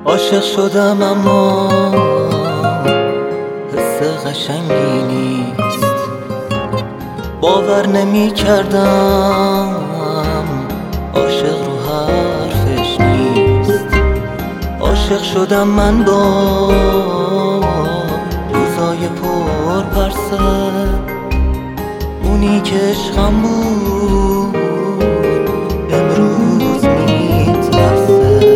عاشق شدم اما حس قشنگی نیست. باور نمی کردم عاشق رو حرفش نیست. عاشق شدم من با روزای پر پرسه، اونی که عشقم بود امروز میترسه.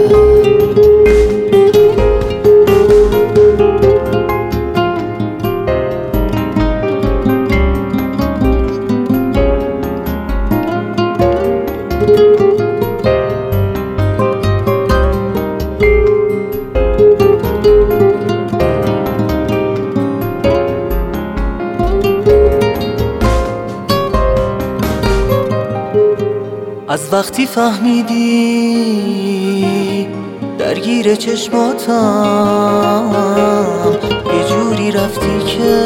از وقتی فهمیدی درگیر چشماتم، یه جوری رفتی که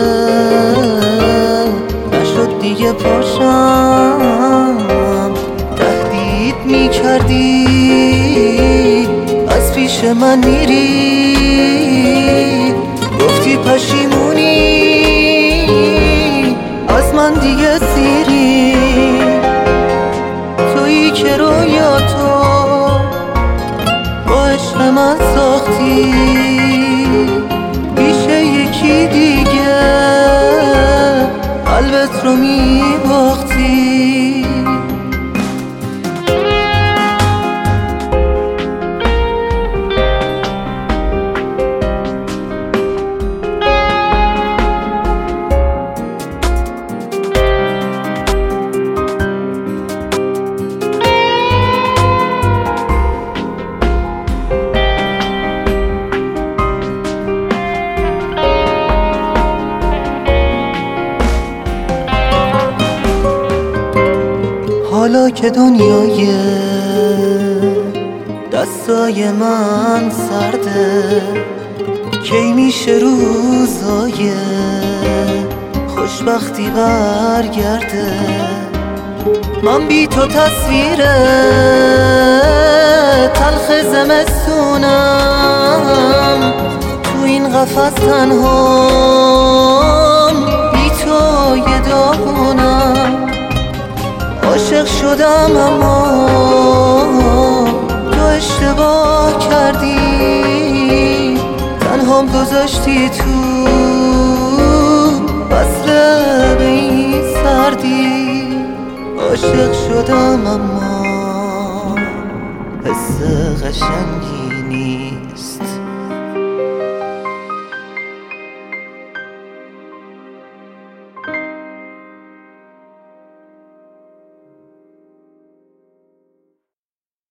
نشد دیگه پاشم. تهدید میکردی از پیش من میری، گفتی پشیمونی از من دیگه سیری. که رویاتو با عشق من ساختی پیش یکی دیگه، قلبت رو میباختی. حالا که دنیای دستای من سرده، کی میشه روزای خوشبختی برگرده؟ من بی تو تصویر تلخ زمستونم، تو این قفس تنهام بی تو یه داغونم. عاشق شدم اما تو اشتباه کردی، تنهام گذاشتی تو وصل به این سردی. عاشق شدم اما حس قشنگی نیست.